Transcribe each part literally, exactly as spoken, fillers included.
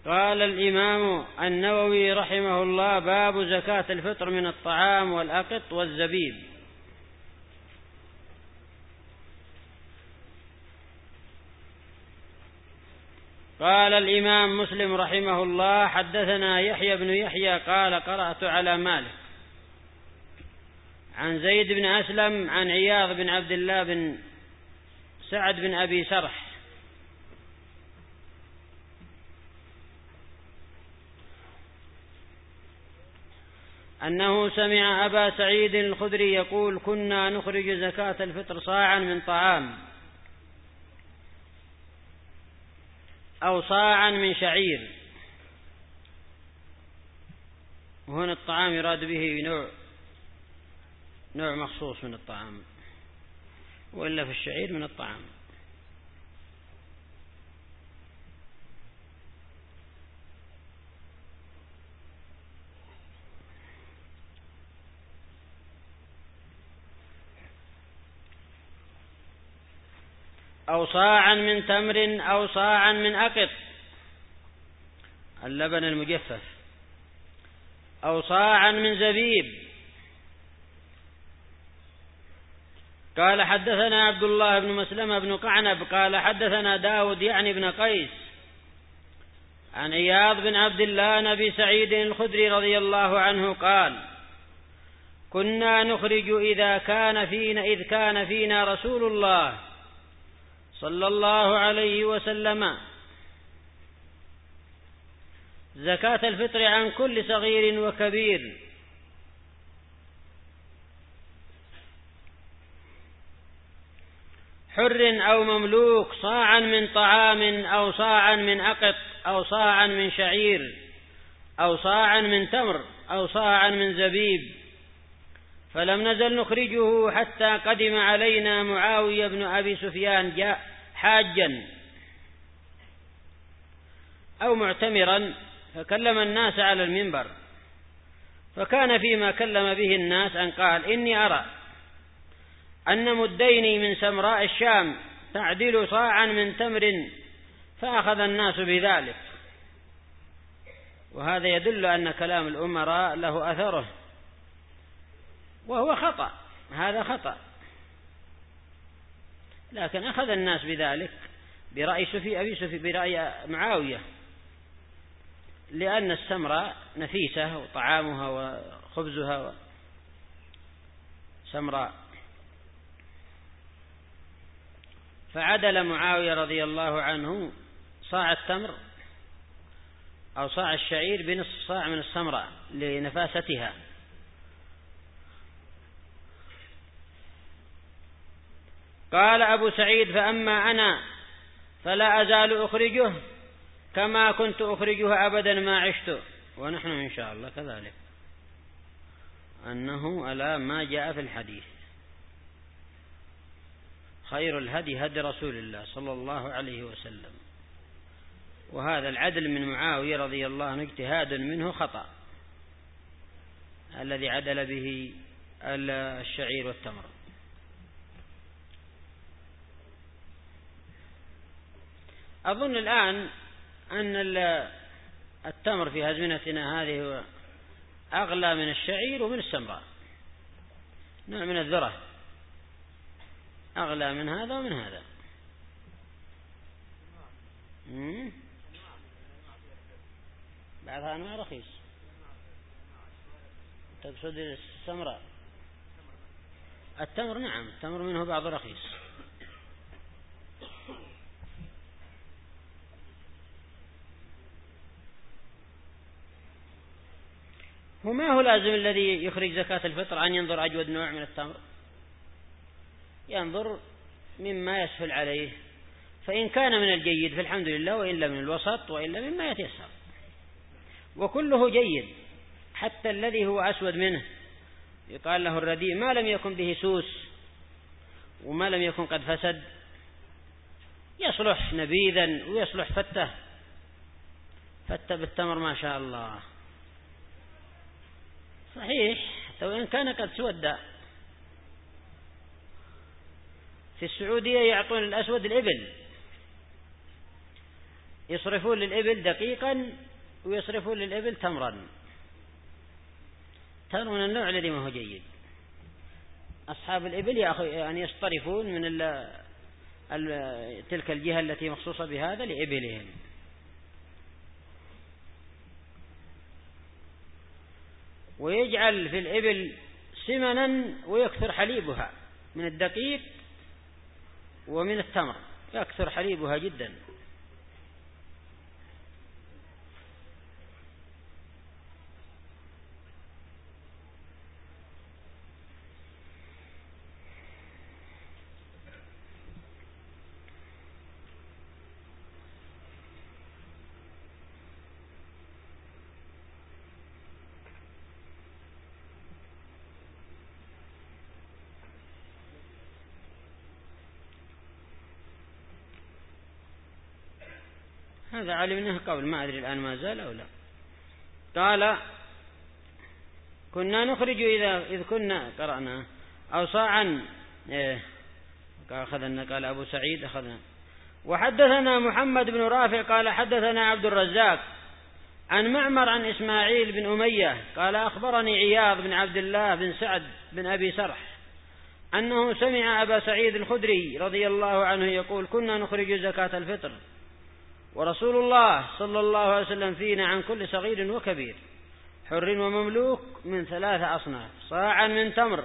قال الإمام النووي رحمه الله: باب زكاة الفطر من الطعام والأقط والزبيب. قال الإمام مسلم رحمه الله: حدثنا يحيى بن يحيى قال: قرأت على مالك عن زيد بن أسلم عن عياض بن عبد الله بن سعد بن أبي سرح أنه سمع أبا سعيد الخدري يقول: كنا نخرج زكاة الفطر صاعا من طعام أو صاعا من شعير. وهنا الطعام يراد به نوع نوع مخصوص من الطعام، وإلا في الشعير من الطعام. أو صاعا من تمر أو صاعا من أقط، اللبن المجفف، أو صاعا من زبيب. قال: حدثنا عبد الله بن مسلمة بن قعنب قال: حدثنا داود يعني بن قيس عن عياض بن عبد الله نبي سعيد الخدري رضي الله عنه قال: كنا نخرج إذا كان فينا إذ كان فينا رسول الله صلى الله عليه وسلم زكاة الفطر عن كل صغير وكبير، حر أو مملوك، صاعا من طعام أو صاعا من أقط أو صاعا من شعير أو صاعا من تمر أو صاعا من زبيب. فلم نزل نخرجه حتى قدم علينا معاوية بن أبي سفيان جاء حاجا أو معتمرا فكلم الناس على المنبر، فكان فيما كلم به الناس أن قال: إني أرى أن مدين من سمراء الشام تعدل صاعا من تمر، فأخذ الناس بذلك. وهذا يدل أن كلام الأمراء له أثره، وهو خطأ، هذا خطأ، لكن أخذ الناس بذلك برأي سفي أبي سفي برأي معاوية، لأن السمراء نفيسة وطعامها وخبزها سمراء. فعدل معاوية رضي الله عنه صاع التمر أو صاع الشعير بنصف صاع من السمراء لنفاستها. قال أبو سعيد: فأما أنا فلا أزال أخرجه كما كنت أخرجه أبدا ما عشت. ونحن إن شاء الله كذلك، أنه ألا ما جاء في الحديث: خير الهدي هدي رسول الله صلى الله عليه وسلم. وهذا العدل من معاوية رضي الله عنه اجتهاد منه خطأ، الذي عدل به الشعير والتمر. أظن الآن أن التمر في أزمنتنا هذه أغلى من الشعير ومن السمراء، نوع من الذرة أغلى من هذا ومن هذا. بعضها أنواع رخيص. تقصد السمراء؟ التمر نعم، التمر منه بعض رخيص. وما هو لازم الذي يخرج زكاة الفطر أن ينظر أجود نوع من التمر؟ ينظر مما يسهل عليه، فإن كان من الجيد فالحمد لله، وإلا من الوسط، وإلا مما يتيسر. وكله جيد، حتى الذي هو أسود منه يقال له الرديء، ما لم يكن به سوس وما لم يكن قد فسد، يصلح نبيذا ويصلح فتة فتة بالتمر ما شاء الله. صحيح، حتى وإن كان قد سود. في السعودية يعطون الأسود الإبل، يصرفون للإبل دقيقا ويصرفون للإبل تمرا، تمر من النوع الذي ما هو جيد. أصحاب الإبل يعني يصطرفون من ال ال تلك الجهة التي مخصوصة بهذا لإبلهم. ويجعل في الإبل سمنا ويكثر حليبها من الدقيق ومن التمر، يكثر حليبها جدا. هذا علمناه قبل، ما أدري الآن ما زال أو لا. قال كنا نخرج إذا إذ كنا قرأنا أو صاعا إيه أخذنا. قال أبو سعيد أخذنا. وحدثنا محمد بن رافع قال حدثنا عبد الرزاق عن معمر عن إسماعيل بن أمية قال أخبرني عياض بن عبد الله بن سعد بن أبي سرح أنه سمع أبا سعيد الخدري رضي الله عنه يقول كنا نخرج زكاة الفطر ورسول الله صلى الله عليه وسلم فينا عن كل صغير وكبير حر ومملوك من ثلاث أصناف، صاعا من تمر،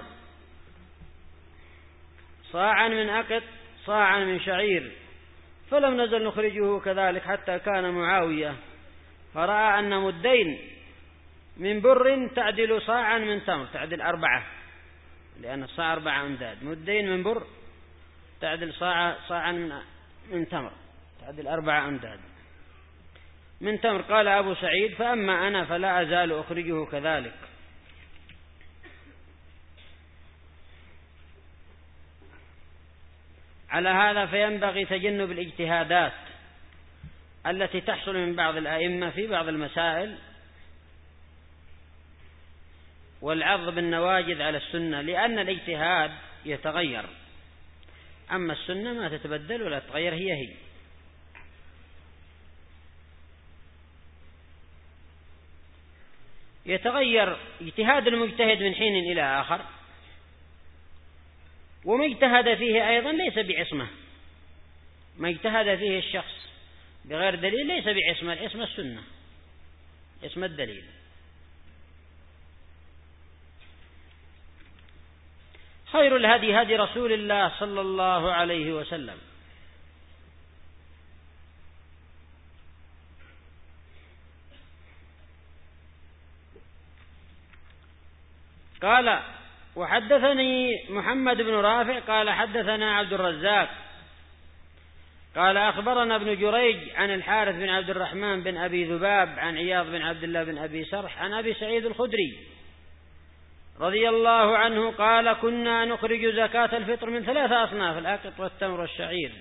صاعا من أقط، صاعا من شعير. فلم نزل نخرجه كذلك حتى كان معاوية فرأى أن مدين من بر تعدل صاعا من تمر، تعدل أربعة، لأن الصاع أربعة أمداد، مدين من بر تعدل صاع صاعا من من تمر، تعدل أربعة أمداد من تمر. قال أبو سعيد فأما أنا فلا أزال أخرجه كذلك. على هذا فينبغي تجنب الاجتهادات التي تحصل من بعض الأئمة في بعض المسائل والعض بالنواجذ على السنة، لأن الاجتهاد يتغير، أما السنة ما تتبدل ولا تتغير، هي هي. يتغير اجتهاد المجتهد من حين إلى آخر، وما اجتهد فيه أيضا ليس بعصمة، ما اجتهد فيه الشخص بغير دليل ليس بعصمة، العصمة السنة، عصمة الدليل. خير الهدي هدي رسول الله صلى الله عليه وسلم، قال وحدثني محمد بن رافع قال حدثنا عبد الرزاق قال أخبرنا ابن جريج عن الحارث بن عبد الرحمن بن أبي ذباب عن عياض بن عبد الله بن أبي سرح عن أبي سعيد الخدري رضي الله عنه قال كنا نخرج زكاة الفطر من ثلاثة أصناف، الأقط والتمر والشعير.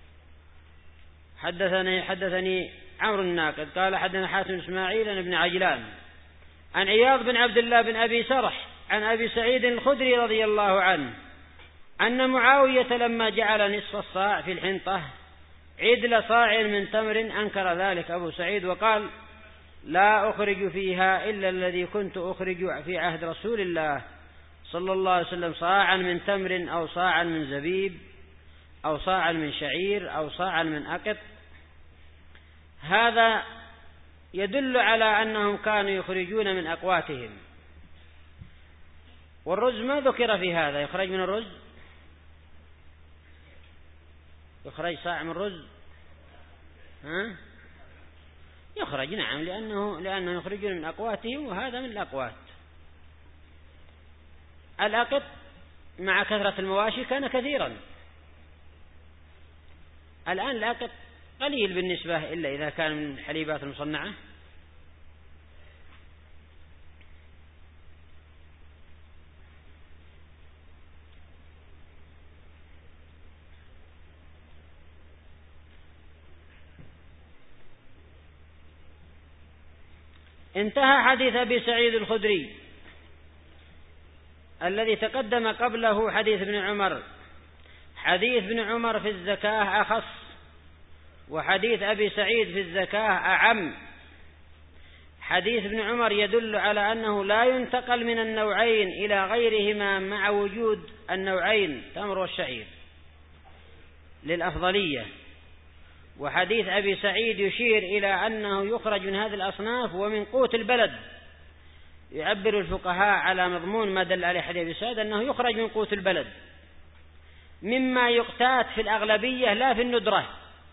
حدثني حدثني عمرو الناقد قال حدثنا حاتم إسماعيل بن عجلان عن عياض بن عبد الله بن أبي سرح عن أبي سعيد الخدري رضي الله عنه أن معاوية لما جعل نصف الصاع في الحنطة عدل صاع من تمر أنكر ذلك أبو سعيد وقال لا أخرج فيها إلا الذي كنت أخرج في عهد رسول الله صلى الله عليه وسلم، صاعا من تمر أو صاعا من زبيب أو صاعا من شعير أو صاعا من أقط. هذا يدل على أنهم كانوا يخرجون من أقواتهم. والرز ما ذكر في هذا، يخرج من الرز، يخرج صاع من رز، ها؟ يخرج نعم، لأنه لأنه يخرجون من أقواتهم، وهذا من الأقوات. الأقط مع كثرة المواشي كان كثيرا، الآن الأقط قليل بالنسبة إلا إذا كان من الحليبات المصنعة. انتهى حديث أبي سعيد الخدري. الذي تقدم قبله حديث ابن عمر. حديث ابن عمر في الزكاة أخص، وحديث أبي سعيد في الزكاة أعم. حديث ابن عمر يدل على أنه لا ينتقل من النوعين إلى غيرهما مع وجود النوعين تمر والشعير للأفضلية. وحديث أبي سعيد يشير إلى أنه يخرج من هذه الأصناف ومن قوت البلد. يعبر الفقهاء على مضمون ما دل عليه حديث أبي سعيد أنه يخرج من قوت البلد مما يقتات في الأغلبية لا في الندرة،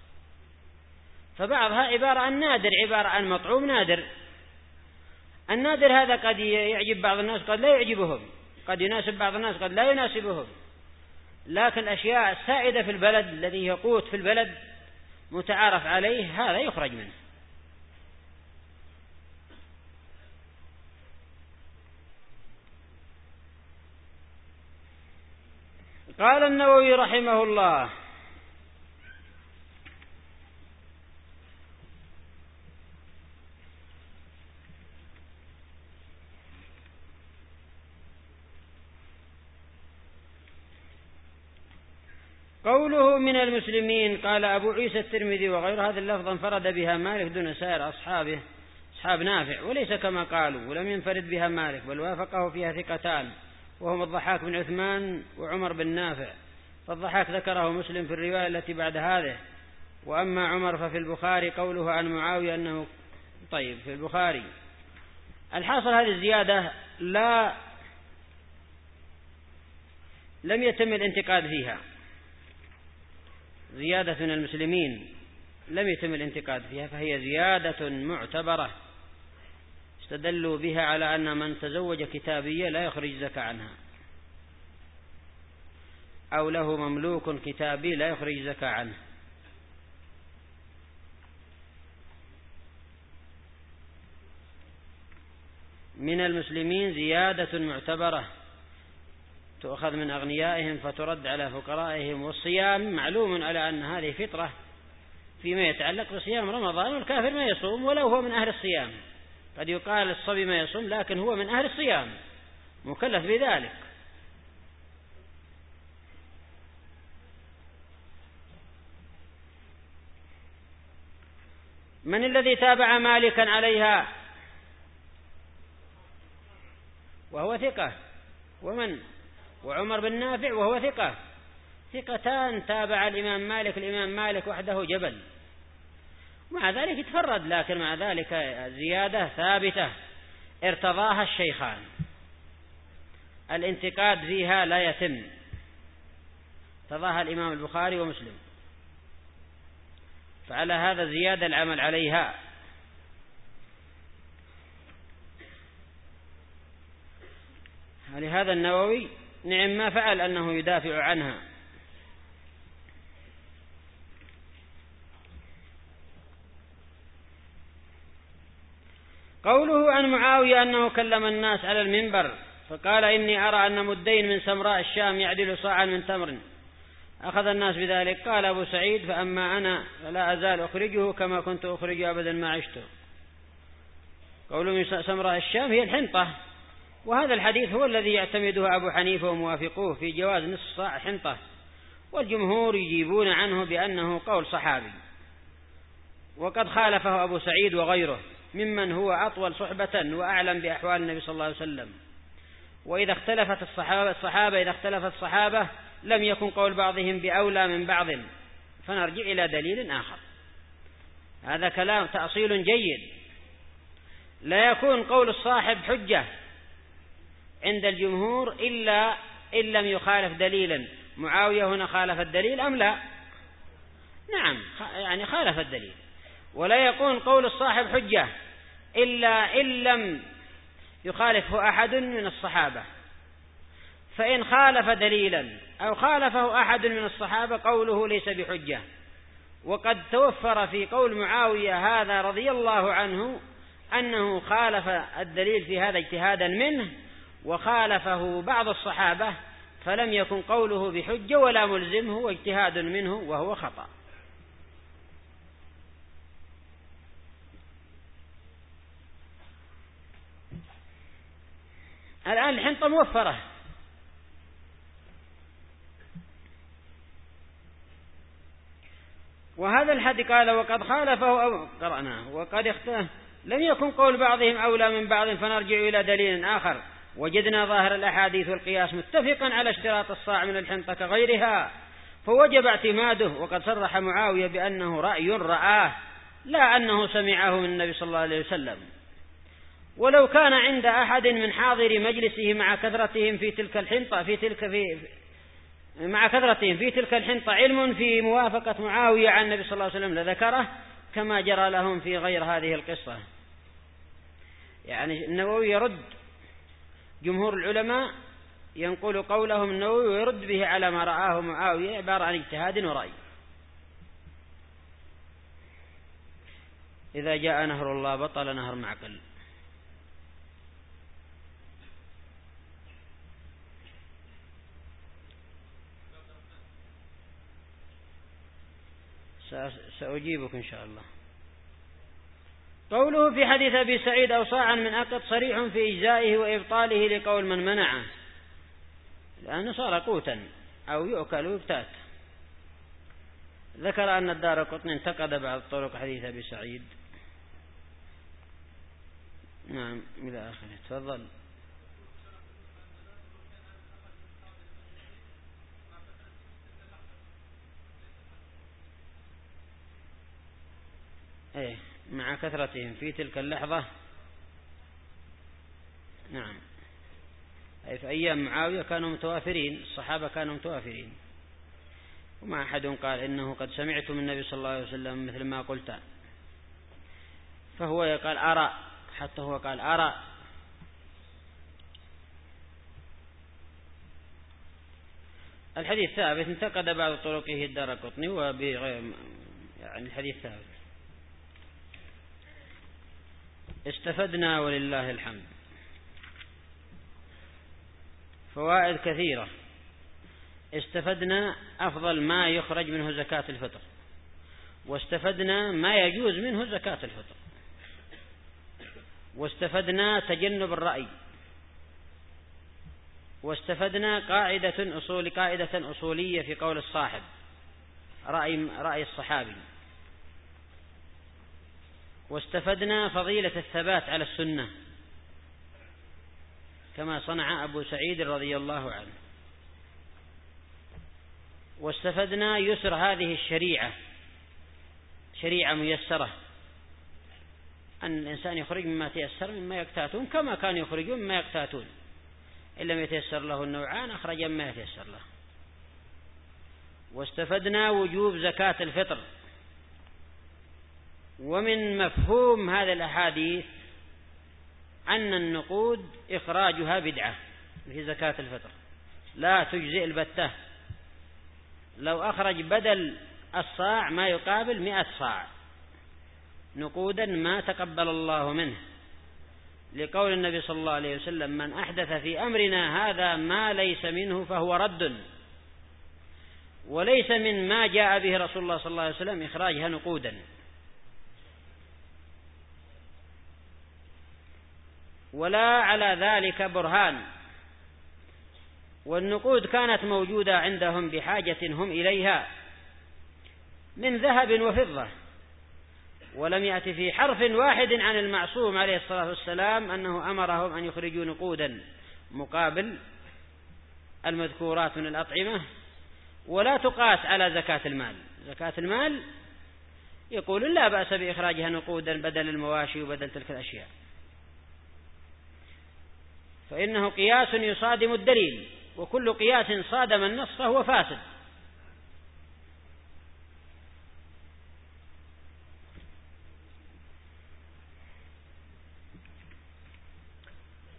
فبعضها عبارة عن نادر، عبارة عن مطعوم نادر. النادر هذا قد يعجب بعض الناس قد لا يعجبهم، قد يناسب بعض الناس قد لا يناسبهم، لكن الأشياء السائدة في البلد الذي يقوت في البلد متعارف عليه هذا يخرج منه. قال النووي رحمه الله: قوله من المسلمين، قال أبو عيسى الترمذي وغير هذا اللفظ انفرد بها مالك دون سائر أصحابه أصحاب نافع، وليس كما قالوا، ولم ينفرد بها مالك بل وافقه فيها ثقتان وهم الضحاك بن عثمان وعمر بن نافع. فالضحاك ذكره مسلم في الرواية التي بعد هذه، وأما عمر ففي البخاري قوله عن معاوية أنه طيب في البخاري. الحاصل هذه الزيادة لا لم يتم الانتقاد فيها، زيادة من المسلمين لم يتم الانتقاد فيها، فهي زيادة معتبرة استدلوا بها على أن من تزوج كتابية لا يخرج زكاة عنها، أو له مملوك كتابي لا يخرج زكاة عنه. من المسلمين زيادة معتبرة تؤخذ من أغنيائهم فترد على فقرائهم. والصيام معلوم على أن هذه فطرة فيما يتعلق بصيام رمضان، والكافر ما يصوم ولو هو من أهل الصيام. قد يقال الصبي ما يصوم لكن هو من أهل الصيام مكلف بذلك. من الذي تابع مالكا عليها وهو ثقة؟ ومن؟ وعمر بن نافع وهو ثقة، ثقتان تابع الإمام مالك. الإمام مالك وحده جبل، مع ذلك يتفرد، لكن مع ذلك زيادة ثابتة ارتضاها الشيخان، الانتقاد فيها لا يتم، ارتضاها الإمام البخاري ومسلم، فعلى هذا زيادة العمل عليها. لهذا النووي نعم ما فعل أنه يدافع عنها. قوله عن معاوية أنه كلم الناس على المنبر فقال: إني أرى أن مدين من سمراء الشام يعدل صاعا من تمر، أخذ الناس بذلك. قال أبو سعيد: فأما أنا فلا أزال أخرجه كما كنت أخرجه أبدا ما عشته. قوله من سمراء الشام هي الحنطة، وهذا الحديث هو الذي يعتمده أبو حنيفة وموافقوه في جواز نصف صاع حنطة، والجمهور يجيبون عنه بأنه قول صحابي، وقد خالفه أبو سعيد وغيره ممن هو أطول صحبة وأعلم بأحوال النبي صلى الله عليه وسلم. وإذا اختلفت الصحابة, الصحابة إذا اختلفت الصحابة لم يكن قول بعضهم بأولى من بعض، فنرجع إلى دليل آخر. هذا كلام تأصيل جيد. لا يكون قول الصاحب حجة عند الجمهور إلا إن لم يخالف دليلا. معاوية هنا خالف الدليل أم لا؟ نعم، يعني خالف الدليل. ولا يكون قول الصاحب حجة إلا إن لم يخالفه أحد من الصحابة، فإن خالف دليلا أو خالفه أحد من الصحابة قوله ليس بحجة. وقد توفر في قول معاوية هذا رضي الله عنه أنه خالف الدليل في هذا اجتهادا منه، وخالفه بعض الصحابة، فلم يكن قوله بحجة ولا ملزمه، واجتهاد منه وهو خطأ. الآن الحنطة موفرة، وهذا الحد قال وقد خالفه أو قرأناه وقد اختلف لم يكن قول بعضهم أولى من بعض فنرجع إلى دليل آخر وجدنا ظاهر الأحاديث والقياس متفقا على اشتراط الصاع من الحنطة كغيرها فوجب اعتماده وقد صرح معاوية بأنه رأي رآه لا أنه سمعه من النبي صلى الله عليه وسلم. ولو كان عند أحد من حاضر مجلسه مع كثرتهم في تلك الحنطة في تلك في مع كثرتهم في تلك الحنطة علم في موافقة معاوية عن النبي صلى الله عليه وسلم لذكره كما جرى لهم في غير هذه القصة. يعني النووي يرد جمهور العلماء ينقل قولهم النووي ويرد به على ما رآه معاوية عبارة عن اجتهاد ورأي. إذا جاء نهر الله بطل نهر معقل. سأجيبك إن شاء الله. قوله في حديث أبي سعيد أو صاعا من أقط صريح في إجزائه وإبطاله لقول من منعه لأنه صار قوتا أو يؤكل ويبتات. ذكر أن الدارقطني انتقد بعض طرق حديث أبي سعيد. نعم إلى آخره. تفضل. ايه مع كثرتهم في تلك اللحظة. نعم أي في أيام معاوية كانوا متوافرين الصحابة كانوا متوافرين وما أحد قال إنه قد سمعت من النبي صلى الله عليه وسلم مثل ما قلت فهو قال أرى حتى هو قال أرى. الحديث ثابت انتقد بعض طرقه الدارقطني وبغير يعني الحديث ثابت. استفدنا ولله الحمد فوائد كثيرة. استفدنا أفضل ما يخرج منه زكاة الفطر واستفدنا ما يجوز منه زكاة الفطر واستفدنا تجنب الرأي واستفدنا قاعدة أصول قاعدة أصولية في قول الصاحب رأي رأي الصحابي واستفدنا فضيلة الثبات على السنة كما صنع أبو سعيد رضي الله عنه واستفدنا يسر هذه الشريعة شريعة ميسرة أن الإنسان يخرج مما تيسر مما يقتاتون كما كانوا يخرجون مما يقتاتون إن لم يتيسر له النوعان أخرج مما يتيسر له. واستفدنا وجوب زكاة الفطر ومن مفهوم هذا الأحاديث أن النقود إخراجها بدعة في زكاة الفطر لا تجزئ البتة. لو أخرج بدل الصاع ما يقابل مئة صاع نقودا ما تقبل الله منه لقول النبي صلى الله عليه وسلم من أحدث في أمرنا هذا ما ليس منه فهو رد. وليس من ما جاء به رسول الله صلى الله عليه وسلم إخراجها نقودا ولا على ذلك برهان. والنقود كانت موجودة عندهم بحاجة هم إليها من ذهب وفضة ولم يأتي في حرف واحد عن المعصوم عليه الصلاة والسلام أنه أمرهم أن يخرجوا نقودا مقابل المذكورات من الأطعمة ولا تقاس على زكاة المال. زكاة المال يقول لا بأس بإخراجها نقودا بدل المواشي وبدل تلك الأشياء فإنه قياس يصادم الدليل وكل قياس صادم النص فهو فاسد.